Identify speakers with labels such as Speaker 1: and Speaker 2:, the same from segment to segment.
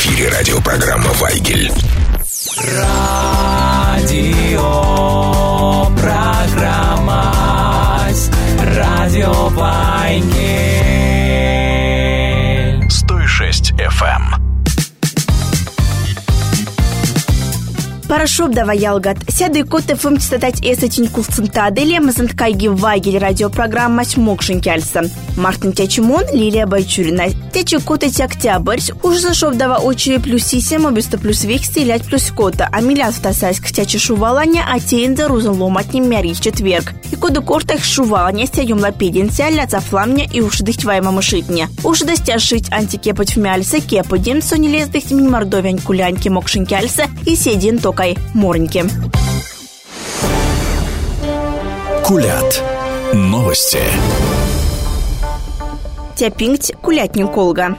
Speaker 1: эфире радиопрограмма «Вайгель».
Speaker 2: Радиопрограмма «Радио Вайгель».
Speaker 1: 106 FM.
Speaker 3: Парашуб давай ялгат. Сяды коты фым читать эсатин кулцентадели, мазанткайги Вайгель радиопрограмма «Смокшин кяльса». Мартин Тячимон, Лилия Байчурина. Тячи коты октябрь, уж зашов дава очи плюс сисем, обесто плюс век стрелять плюс кота. А милят втасайск тячи шуваланя, а тенза рузан ломать не мяри в четверг. И коды кортах шуваланя стягем лапединся, ляца фламня и уж дыхтваема мышитня. Уж достяжить антикепать в мяльсе, кепадин, сони лез дыхтимин мордовянь куляньки Мокшин кяльса и седин тока Морники.
Speaker 1: Кулят. Новости.
Speaker 3: Тяпинgt кулятник Колга.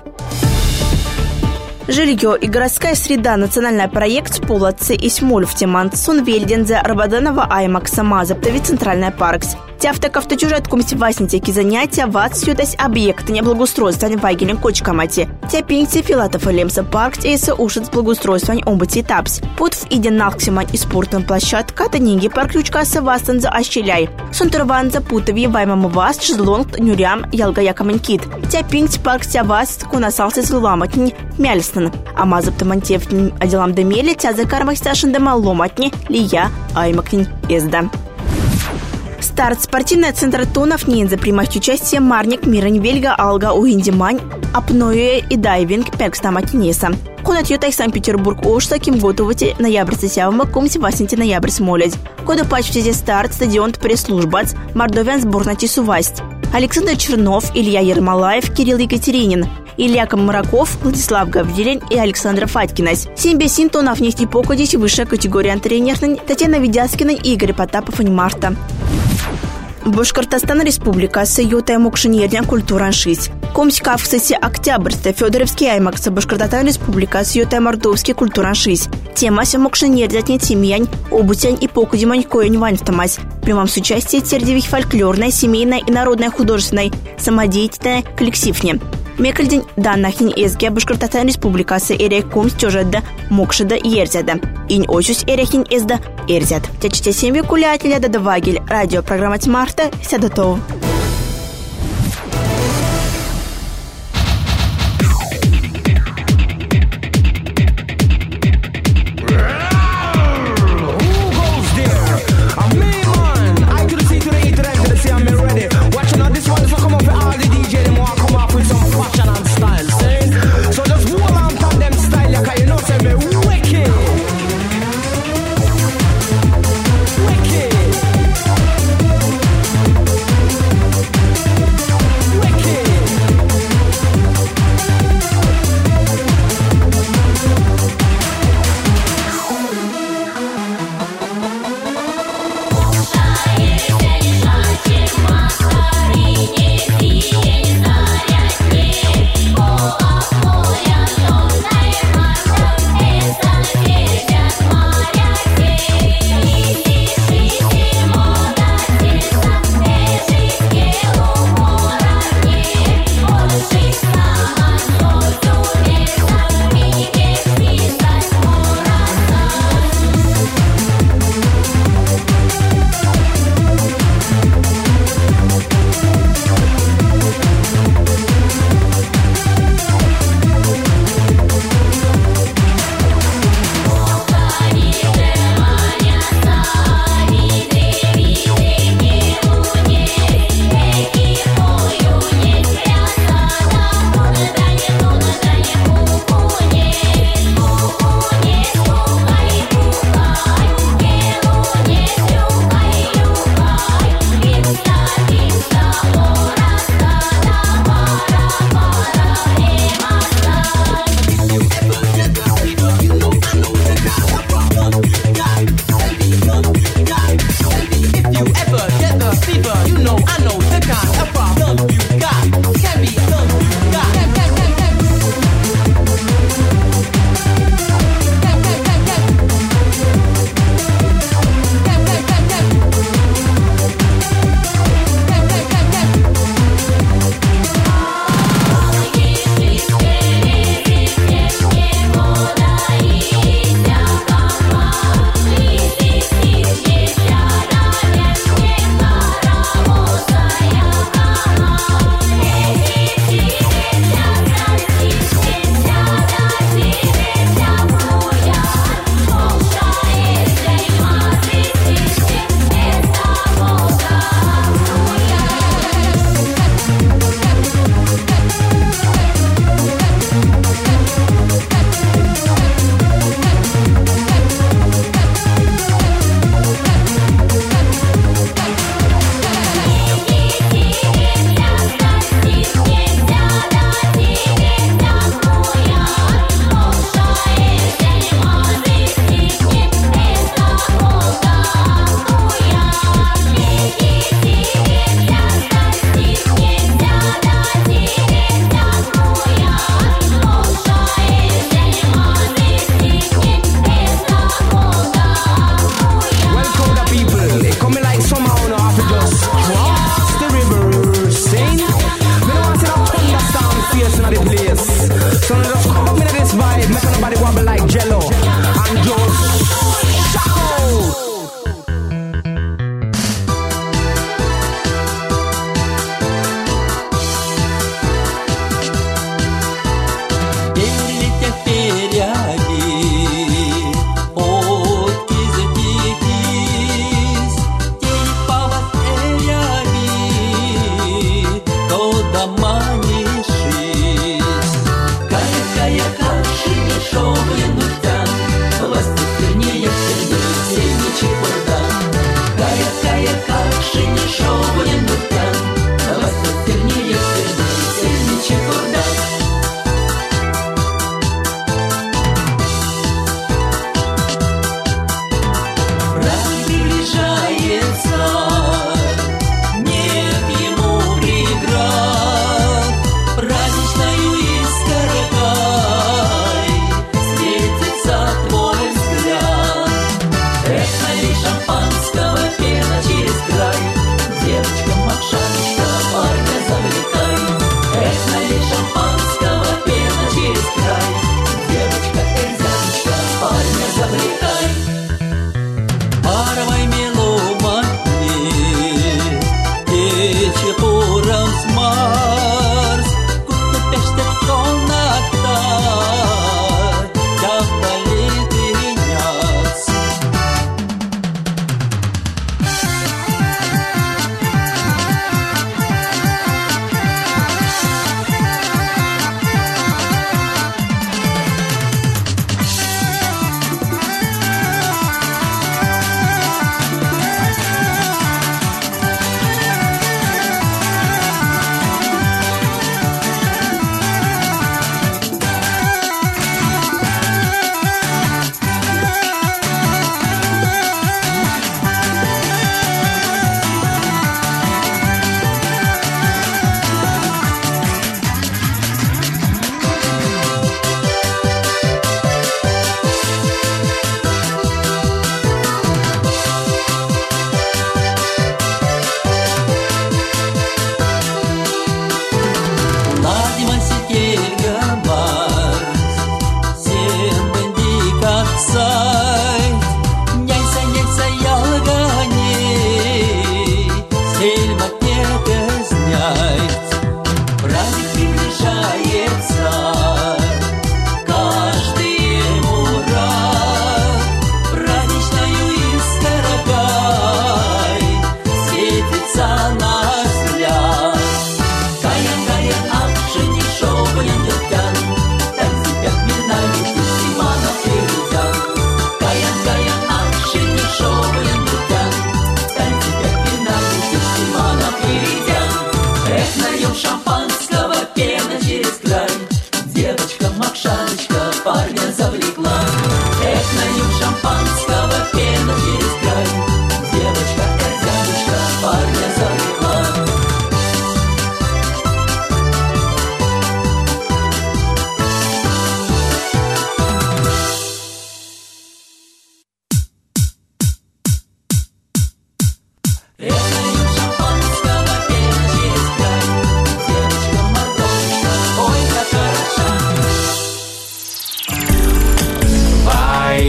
Speaker 3: Жилье и городская среда. Национальный проект Полоцы и Смоль в Темант Сунвельдензе Рабаданова Аймакса Мазаптови Центральная паркс. Тяфтак автотюжет кумсь васнитеки занятия вацьютась объекты неблагоустройства Вайгелем Кочкамати. Тяпинти Филатов и Лемса парк тейса ушит с благоустройством омбати тапс. Под в иден нахксимань и спортная площадка таниги парк ключка савастанза ощеляй. Сунтурванза путови ваймам вас шезлонг нюрям ялга якаманькит. Тяпинти парк тявас кунасался злоламатни мяльстан. А мазаптамантев отделам демели тяза кармах сташендема ломатни лия аймакнин езда. Старт спортивный центр Тонов Нинза принимать участие Марник, Мирань, Вельга, Алга, Уиндимань, Апноэ и Дайвинг, Перкстаматинеса. Ходят ютай Санкт-Петербург Ошта, кем готовите ноябрь сявама, комси васенти ноябрь смолять. Кода пачтите старт, стадион пресс-службац, Мордовян сборна Тисувасть. Александр Чернов, Илья Ермолаев, Кирилл Екатеринин. Илья Комараков, Владислав Гавдилин и Александр Фаткинась. 7 тонов нефти покудить высшая категория тренерной Татьяна Ведяскина и Игорь Потапов и Марта. Башкортостан Республика Союта Мокшинерня культураншись. Комська в сессии октябрьста Федоровский Аймакса Башкортостан Республика Союта Мордовский культураншись. Тема Мокшинерня Тимьянь, Обутянь и Покудимань Коень Ваньфтамась. В прямом с участием тердевих фольклорной, семейной и народной художественной самодеятельной коллективне. Мекальдень даннахин эзге Башкортостан Республикасы эрек комс тёжедда Мокшеда ерзяда. Инь очусь эрехин эзда эрзяд. Тячите семьи кулятеля да Вайгель. Радиопрограмма Марта Сядатов.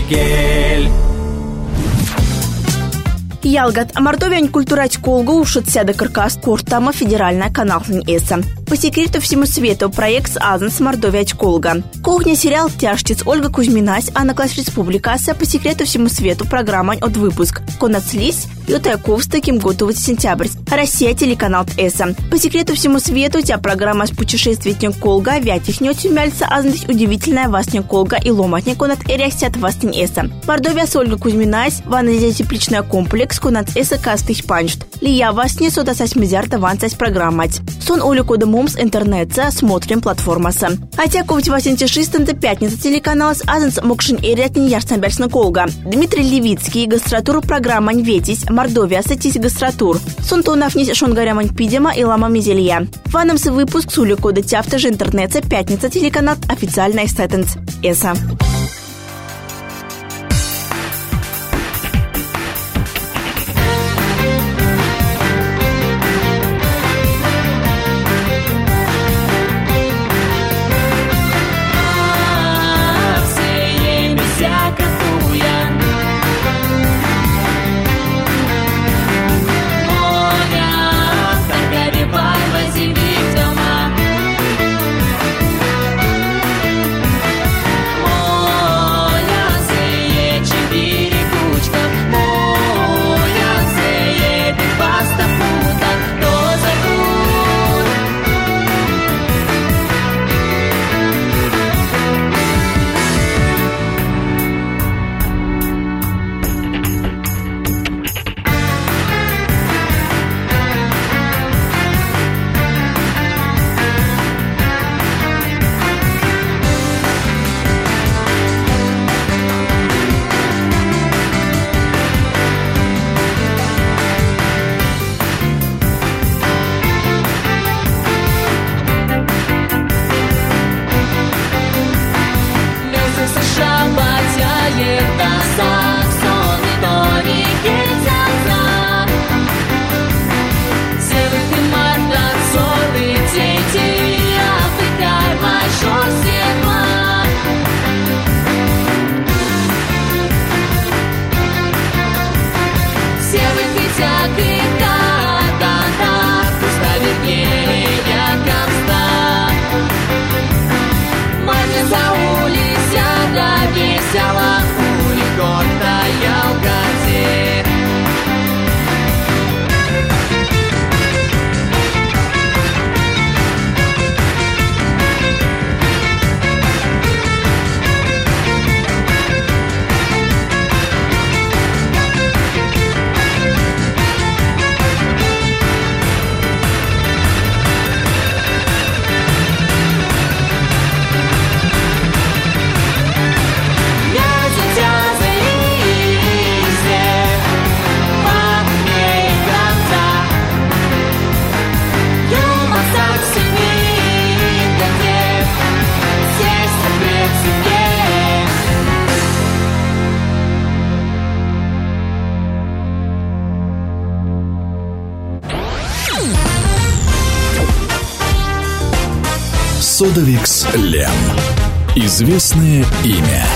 Speaker 2: Вайгель.
Speaker 3: Ялгат Мордовия культурать колгу ушатся до каркас куртама федеральная каналный эса. По секрету всему свету проект Азанс Мордовия колга. Кухня сериал тяжтиц Ольга Кузьминась, Анна Класс Республикаса. По секрету всему свету программа от выпуск. Конацлись Ютайков с таким готовить сентябрь. Россия телеканал эса. По секрету всему свету тебя программа с путешественником колга вятихнет тюмяльца Азанс удивительная васня колга и ломатня конат эряхсят васня эса. Мордовия с Ольга Кузьминась, ванна тепличная комплекс конат эса кастых панчт. Лия васня сотасась мизярта ванцась программать. Сон Олю кода мумс интернетца смотрим платформаса. А тя ковать васентишистен до пятница телеканал с Азанс мокшин эрятни ярсамберсна колга. Дмитрий Левицкий гастротуру программа «Ветись», Мордовия сатись гастротур. Сунтонов нись шонгарямань пидема и лама мизелья. Ванамс выпуск с Олю кода тяфта же интернетца пятница телеканал официальный сеттенс эса.
Speaker 1: Содовикс Лем. Известное имя.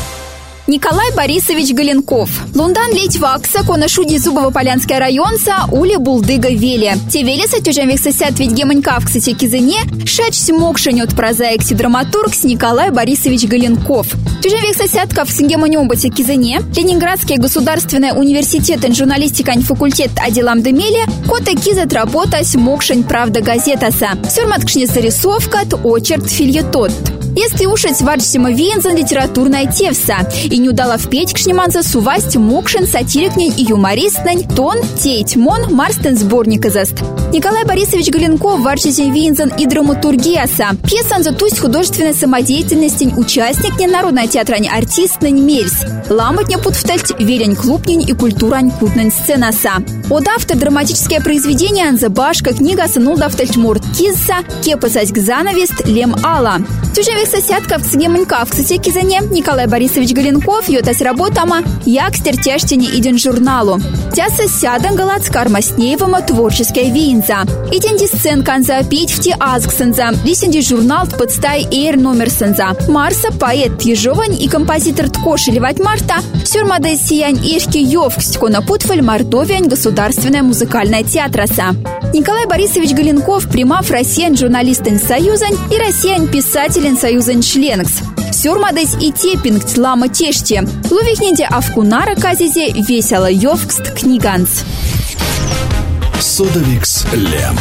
Speaker 4: Николай Борисович Галенков. Лундан лить вакса, кона шуди Зубово-Полянская районца, ули булдыга веле. Те велеса тюжамвих сосят ведь гемонька в кстати кизыне, шач смокшенет прозаик драматург Николай Борисович Галенков. Тюжамвих сосятка в сингемонёмбате кизыне, Ленинградский государственный университет журналистика факультет аделам демеле, кота кизат работа смокшень правда газетаса. Сюрматкшне зарисовка, очерк фильетот. Если ушать варчсима вензан литературная тевса, и не удала впеть к шниманza сувасть мокшин сатирикнень и юмористнень тон тейть мон марстен сборника заст. Николай Борисович Галенков варчсим вензан и драматургияса. Пьесан за тусть художественной самодеятельности участник народной театрань артистнень мельс. Ламотня путвтальть велень клубнень и культурань кутнень сценаса. От автор драматическое произведение анзабашка книга санул дафтальть морд кизса кепасась к занавест лем ала. Тюжевих сосядка в цгемонька в кстати кизане Николай Борисович Галенков йотась работама як стертяштине иден журналу. Тяса сядан галацкар маснеевама творческая вин. сынза. Итенди сцен канза пить в азг сынза. Лисенди журнал подстай эйр номер сынза. Марса поэт Ежовань и композитор Ткошелевать Марта. Сюрмада сиянь ирки Йовксть кона путфаль Мордовиань государственная музыкальная театраса. Николай Борисович Галенков примав Россиян журналистен союзань и Россиян писателен союзань членкс. Сюрмадес и тепингт лама теште. Лувихнеде авкунара казизе весело Йовкст книганс.
Speaker 1: Содовикс Лем.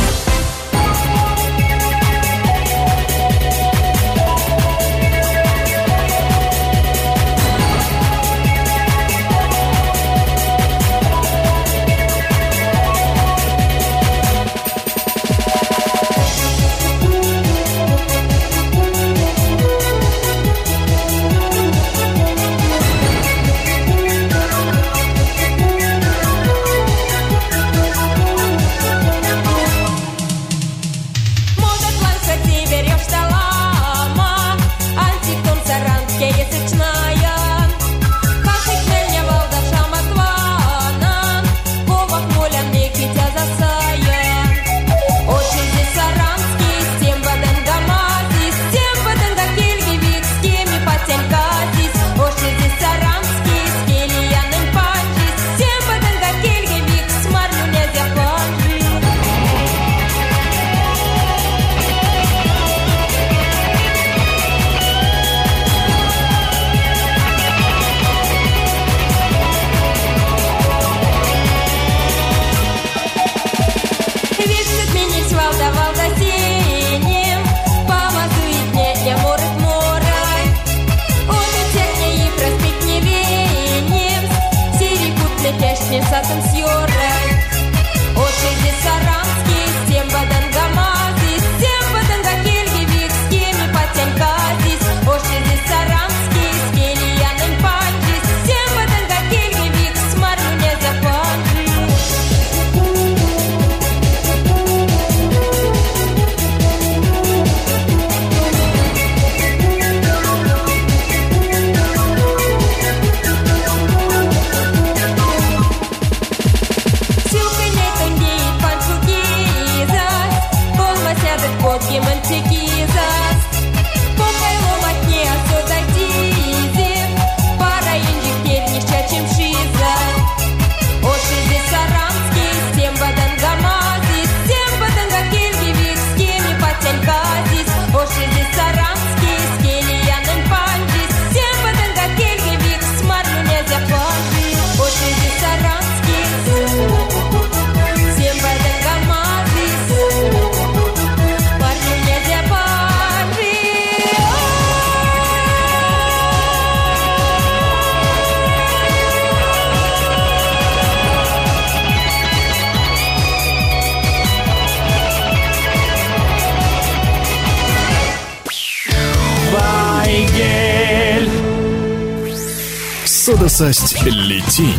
Speaker 1: Содосасть Летинь.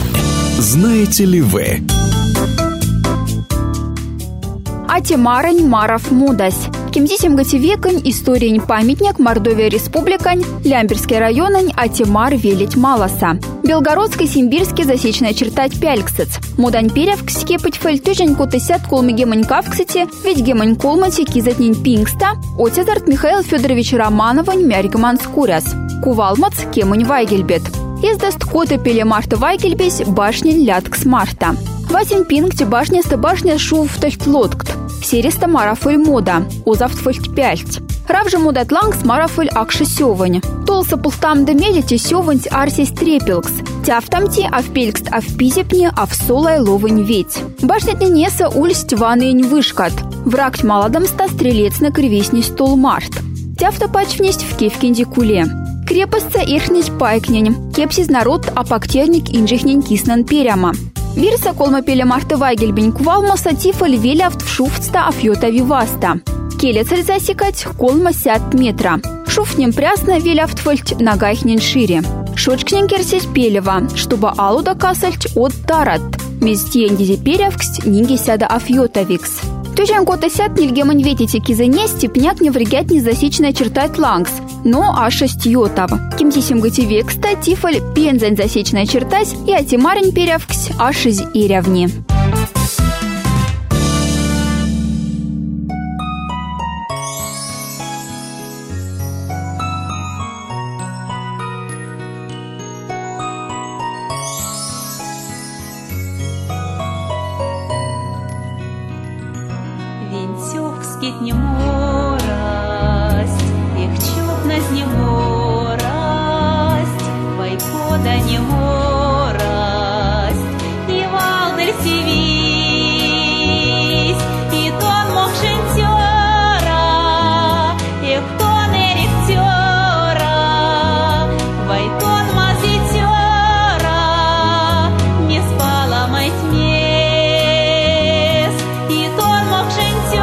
Speaker 1: Знаете ли вы?
Speaker 4: Атимарань Маров Мудась. Кимдисим гативекань история памятник Мордовия Республикань, Лямберский районань Атимар Велить Маласа. Белгородский Симбирский засечная чертать Пяльксец. Мудань Перевкске пытьфэль тюжень кутысят кулмы гемонькавксете, ведь гемонь кулмати кизатнин пингста, отязарт Михаил Федорович Романовань Мяргман Скуряс. Кувалмац Кемонь Вайгельбет. Издаст коты пеле Марта Вайгельбесь башня Ляткс Марта. Васин пингте башня-ста башня шув тальтлоткт. Сереста марафэль мода, озавтфэль пяльть. Равже мудат лангс марафэль акши сёвань. Толса пултам да медите сёвань арсис трепелкс. Тяфтамти авпелькст авпизепни авсолай ловань ведь. Башня неса ульсть ванынь вышкат. Враг маладамста стрелец на кривесней стол март. Тяфта пачвнесть в кевкинди куле. Крепостца ирхнить пайкнень. Кепсис народ апактерник инжихнень киснан перяма. Вирса колма пеле Марта Вайгельбень кувалма сатифа львелявт в шуфтста афьота виваста. Келецель засекать колма 50 метра. Шуфнем прясно велявт фольть нагайхнен шире. Шочкнен керсесь пелева, чтобы алуда касальть от тарат. Местиендизе перявксть нинги сяда афьота викс. Тужан кота сят нильгемань ветите кизене степняк не врегят не засечная чертать лангс. Но А6 йотав. Кимтисим гативек статифаль пензань засечная чертась и атимарень перявксь А6 и рявни.
Speaker 5: Скит не морость, их чудность не морость, вайкода не морость, и валдер сивись, и тон мог шентера, и кто не ректера, вайтон мазитера, не спала мать мес, и тон мог шентера.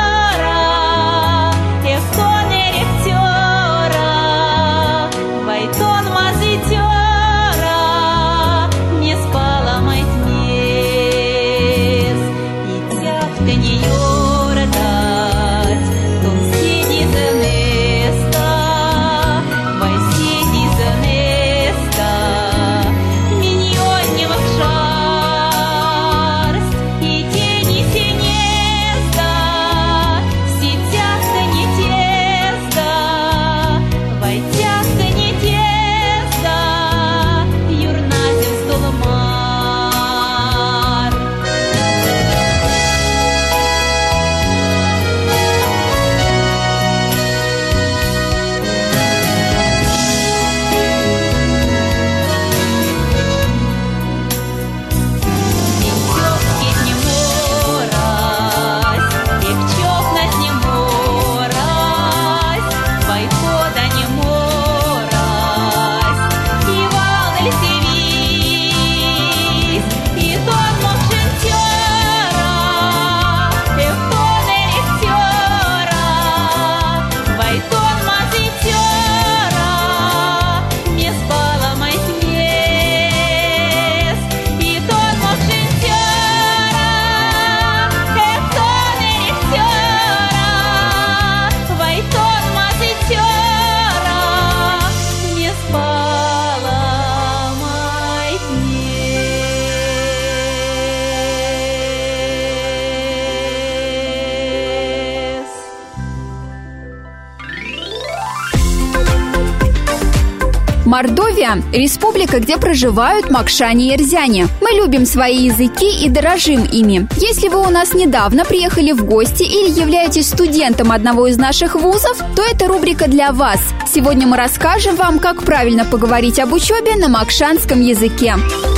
Speaker 4: Мордовия – республика, где проживают макшане и эрзяне. Мы любим свои языки и дорожим ими. Если вы у нас недавно приехали в гости или являетесь студентом одного из наших вузов, то это рубрика для вас. Сегодня мы расскажем вам, как правильно поговорить об учебе на макшанском языке.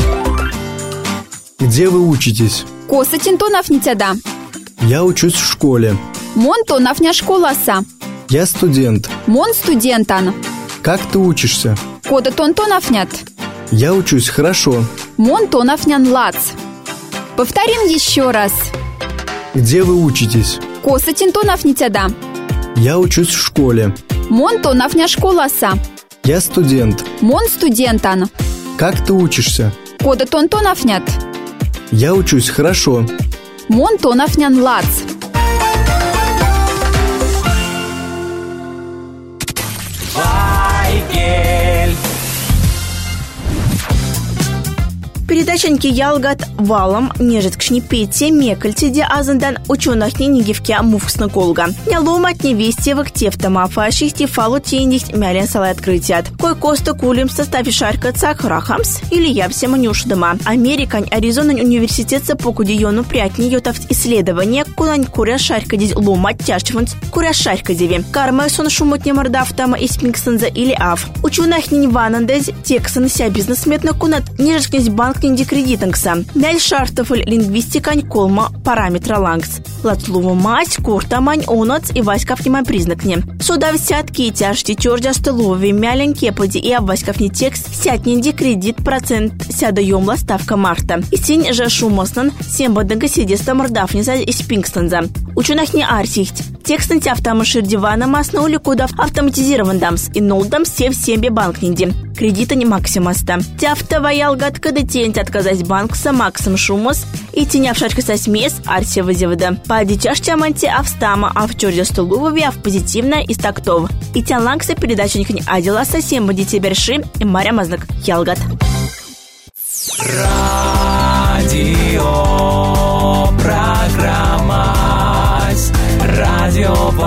Speaker 6: Где вы учитесь?
Speaker 4: Коса тинтонов нитяда.
Speaker 6: Я учусь в школе.
Speaker 4: Мон тонавня школаса.
Speaker 6: Я студент.
Speaker 4: Мон студентан.
Speaker 6: Как ты учишься?
Speaker 4: Кода тонтонафнят.
Speaker 6: Я учусь хорошо.
Speaker 4: Мон тонафнян лац. Повторим еще раз.
Speaker 6: Где вы учитесь?
Speaker 4: Коса тинтонов нитяда.
Speaker 6: Я учусь в школе.
Speaker 4: Мон тонафня школаса.
Speaker 6: Я студент.
Speaker 4: Мон студентан.
Speaker 6: Как ты учишься?
Speaker 4: Кода тонтонафнят.
Speaker 6: Я учусь хорошо.
Speaker 4: Мон тонафнян лац.
Speaker 3: Передачаньки ялгат валом нежит кшнипете мекальтиде азандан ученых ненигивке мувксна колга. Няломат невесте в ктефтама фашихти фалу тенихт мялен салай открытият. Кой коста кулим в составе шарка цак рахамс или ябсе манюшдама. Американь Аризона университет по кудиону прятни йотавт исследование кунань куря шарка дизь ломат тяжчванц куря шарка диви. Карма сон шумот не мордафтама из пинксенза или ав. Ученых нениванандез тексан ся бизнесметна кунат нежит князь банк нинди кредитангса. Мяль шартофль лингвистикань колма параметра лангс. Латлува мать, куртамань, оноц и васькав нема признакни. Суда всятки тяжти тёрдя столовые мялен кеподи и обваськав не текст сят нинди кредит процент сяда ёмла ставка марта. И синь же шумоснан сембадынга сидеста мордафниза из пингстонза. Ученых не арсихт. Текстан тяфтамашир дивана масна уликудав автоматизирован дамс и нолдам сев сембе банк нинди. Кредита не максимаста. Тяфта ваялгат когда тень отказать банк са максим шумос и теня в шачка со смес арсия вызевода. Пади чашча манти австама авчордя столувови ав позитивно из тактов. И тян лангса передача никни адила со семба дите берши и маря мазнак ялгат.
Speaker 2: Радио программа Радио